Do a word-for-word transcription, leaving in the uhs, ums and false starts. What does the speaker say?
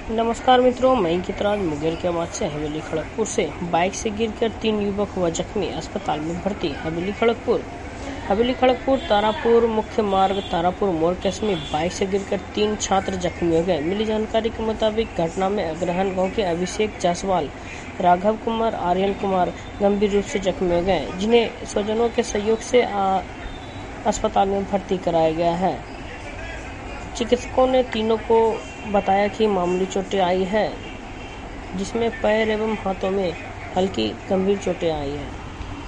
नमस्कार मित्रों, मैं गीतराज मुंगेर के आवाज से हवेली खड़गपुर से। बाइक से गिरकर तीन युवक हुआ जख्मी, अस्पताल में भर्ती। हवेली खड़गपुर हवेली खड़गपुर तारापुर मुख्य मार्ग तारापुर मोड़ के समीप बाइक से गिरकर तीन छात्र जख्मी हो गए। मिली जानकारी के मुताबिक घटना में अग्रहण गांव के अभिषेक जायसवाल, राघव कुमार, आर्यन कुमार गंभीर रूप से जख्मी हो गए, जिन्हें स्वजनों के सहयोग से अस्पताल में भर्ती कराया गया है। चिकित्सकों ने तीनों को बताया कि मामूली चोटें आई है, जिसमें पैर एवं हाथों में हल्की गंभीर चोटें आई है।